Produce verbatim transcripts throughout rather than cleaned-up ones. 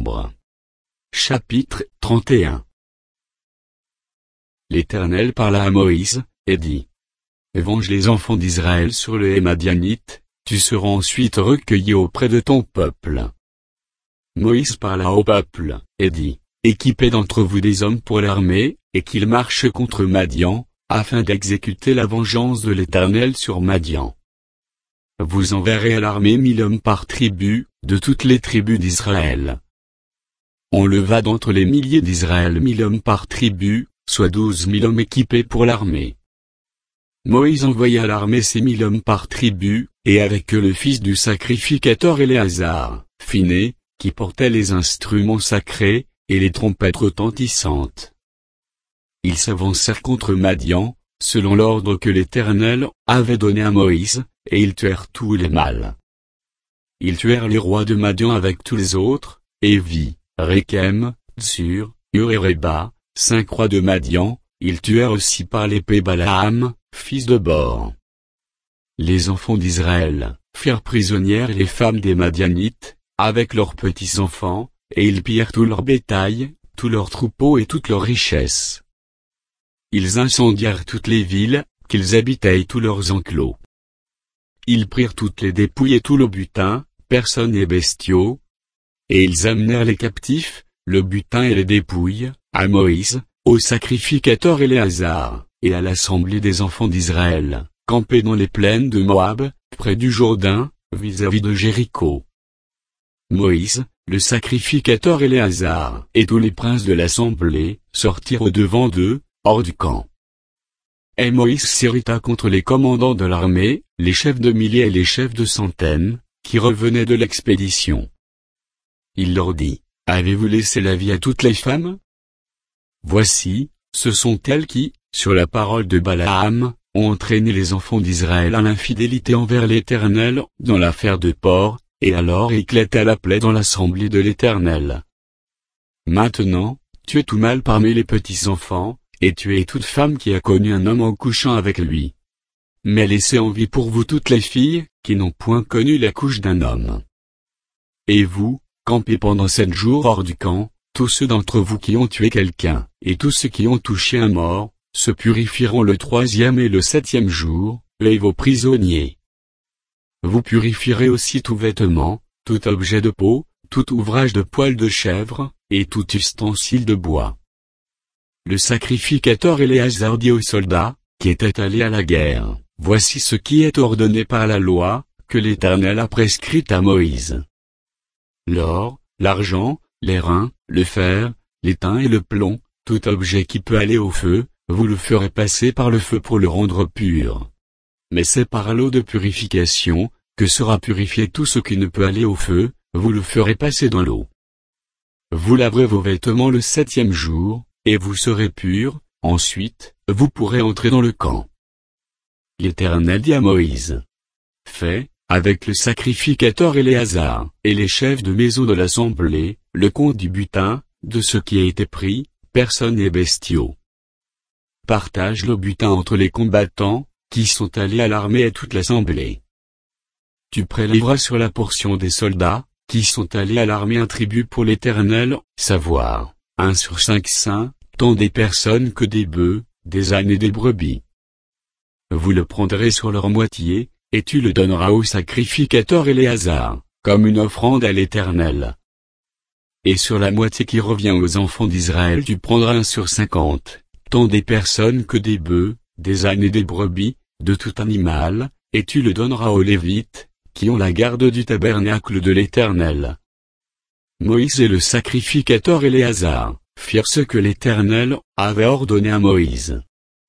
Nombre. Chapitre trente et un. L'Éternel parla à Moïse, et dit. Venge les enfants d'Israël sur les Madianites, tu seras ensuite recueilli auprès de ton peuple. Moïse parla au peuple, et dit. Équipez d'entre vous des hommes pour l'armée, et qu'ils marchent contre Madian, afin d'exécuter la vengeance de l'Éternel sur Madian. Vous enverrez à l'armée mille hommes par tribu, de toutes les tribus d'Israël. On leva d'entre les milliers d'Israël mille hommes par tribu, soit douze mille hommes équipés pour l'armée. Moïse envoya à l'armée ces mille hommes par tribu, et avec eux le fils du sacrificateur Éléazar, Phiné, qui portait les instruments sacrés, et les trompettes retentissantes. Ils s'avancèrent contre Madian, selon l'ordre que l'Éternel avait donné à Moïse, et ils tuèrent tous les mâles. Ils tuèrent les rois de Madian avec tous les autres, Évi, Rékem, Tsur, Hur et Réba, cinq rois de Madian. Ils tuèrent aussi par l'épée Balaam, fils de Bor. Les enfants d'Israël firent prisonnières les femmes des Madianites, avec leurs petits-enfants, et ils pillèrent tout leur bétail, tous leurs troupeaux et toutes leurs richesses. Ils incendièrent toutes les villes, qu'ils habitaient et tous leurs enclos. Ils prirent toutes les dépouilles et tout le butin, personnes et bestiaux. Et ils amenèrent les captifs, le butin et les dépouilles, à Moïse, au sacrificateur Éléazar, et à l'assemblée des enfants d'Israël, campés dans les plaines de Moab, près du Jourdain, vis-à-vis de Jéricho. Moïse, le sacrificateur Éléazar, et tous les princes de l'assemblée, sortirent au-devant d'eux, hors du camp. Et Moïse s'irrita contre les commandants de l'armée, les chefs de milliers et les chefs de centaines, qui revenaient de l'expédition. Il leur dit, avez-vous laissé la vie à toutes les femmes? Voici, ce sont elles qui, sur la parole de Balaam, ont entraîné les enfants d'Israël à l'infidélité envers l'Éternel, dans l'affaire de Por, et alors éclata la plaie dans l'assemblée de l'Éternel. Maintenant, tuez tout mâle parmi les petits-enfants, et tuez toute femme qui a connu un homme en couchant avec lui. Mais laissez en vie pour vous toutes les filles, qui n'ont point connu la couche d'un homme. Et vous, campez pendant sept jours hors du camp, tous ceux d'entre vous qui ont tué quelqu'un, et tous ceux qui ont touché un mort, se purifieront le troisième et le septième jour, et vos prisonniers. Vous purifierez aussi tout vêtement, tout objet de peau, tout ouvrage de poil de chèvre, et tout ustensile de bois. Le sacrificateur Éléazar dit aux soldats, qui étaient allés à la guerre, voici ce qui est ordonné par la loi, que l'Éternel a prescrite à Moïse. L'or, l'argent, les reins, le fer, l'étain et le plomb, tout objet qui peut aller au feu, vous le ferez passer par le feu pour le rendre pur. Mais c'est par l'eau de purification, que sera purifié tout ce qui ne peut aller au feu, vous le ferez passer dans l'eau. Vous laverez vos vêtements le septième jour, et vous serez purs, ensuite, vous pourrez entrer dans le camp. L'Éternel dit à Moïse. Fais, avec le sacrificateur Éléazar, et les chefs de maison de l'assemblée, le compte du butin, de ce qui a été pris, personnes et bestiaux. Partage le butin entre les combattants, qui sont allés à l'armée et toute l'assemblée. Tu prélèveras sur la portion des soldats, qui sont allés à l'armée un tribut pour l'Éternel, savoir, un sur cinq saints, tant des personnes que des bœufs, des ânes et des brebis. Vous le prendrez sur leur moitié, et tu le donneras au sacrificateur Éléazar, comme une offrande à l'Éternel. Et sur la moitié qui revient aux enfants d'Israël tu prendras un sur cinquante, tant des personnes que des bœufs, des ânes et des brebis, de tout animal, et tu le donneras aux Lévites, qui ont la garde du tabernacle de l'Éternel. Moïse et le sacrificateur Éléazar firent ce que l'Éternel avait ordonné à Moïse.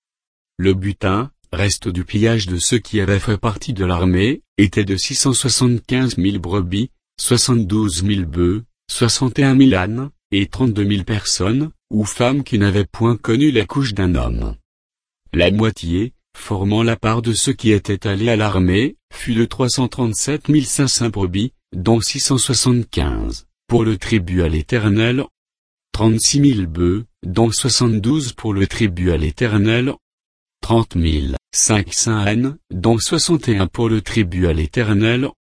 Le butin, reste du pillage de ceux qui avaient fait partie de l'armée, était de six cent soixante-quinze mille brebis, soixante-douze mille bœufs, soixante et un mille ânes, et trente-deux mille personnes, ou femmes qui n'avaient point connu la couche d'un homme. La moitié, formant la part de ceux qui étaient allés à l'armée, fut de trois cent trente-sept mille cinq cents brebis, dont six cent soixante-quinze, pour le tribut à l'Éternel, trente-six mille bœufs, dont soixante-douze pour le tribut à l'Éternel, trente mille cinq cents ânes, dont soixante et un pour le tribut à l'Éternel,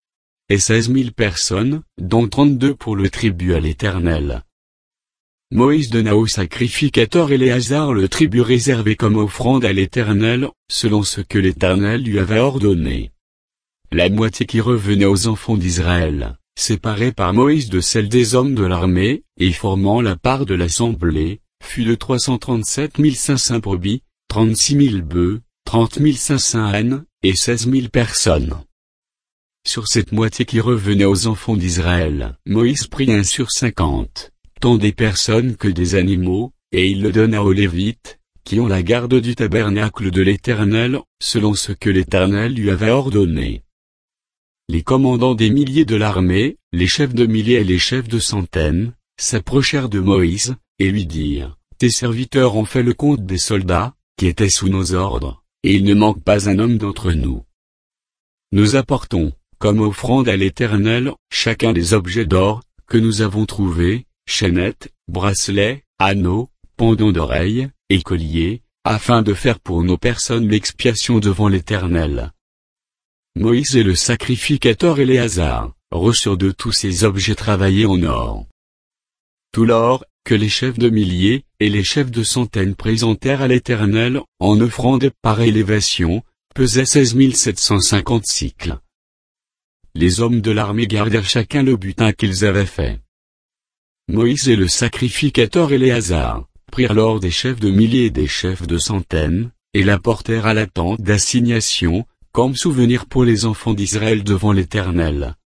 et seize mille personnes, dont trente-deux pour le tribut à l'Éternel. Moïse donna au sacrificateur Éléazar le tribut réservé comme offrande à l'Éternel, selon ce que l'Éternel lui avait ordonné. La moitié qui revenait aux enfants d'Israël, séparée par Moïse de celle des hommes de l'armée, et formant la part de l'assemblée, fut de trois cent trente-sept mille cinq cents brebis, trente-six mille bœufs, trente mille cinq cents ânes, et seize mille personnes. Sur cette moitié qui revenait aux enfants d'Israël, Moïse prit un sur cinquante, tant des personnes que des animaux, et il le donna aux Lévites, qui ont la garde du tabernacle de l'Éternel, selon ce que l'Éternel lui avait ordonné. Les commandants des milliers de l'armée, les chefs de milliers et les chefs de centaines, s'approchèrent de Moïse, et lui dirent, « Tes serviteurs ont fait le compte des soldats, qui étaient sous nos ordres, et il ne manque pas un homme d'entre nous. Nous apportons, comme offrande à l'Éternel, chacun des objets d'or, que nous avons trouvés, chaînettes, bracelets, anneaux, pendants d'oreilles, et colliers, afin de faire pour nos personnes l'expiation devant l'Éternel. » Moïse et le sacrificateur Éléazar reçurent de tous ces objets travaillés en or. Tout l'or, que les chefs de milliers, et les chefs de centaines présentèrent à l'Éternel, en offrande par élévation, pesait seize mille sept cent cinquante cycles. Les hommes de l'armée gardèrent chacun le butin qu'ils avaient fait. Moïse et le sacrificateur Éléazar prirent l'or des chefs de milliers et des chefs de centaines, et l'apportèrent à la tente d'assignation, comme souvenir pour les enfants d'Israël devant l'Éternel.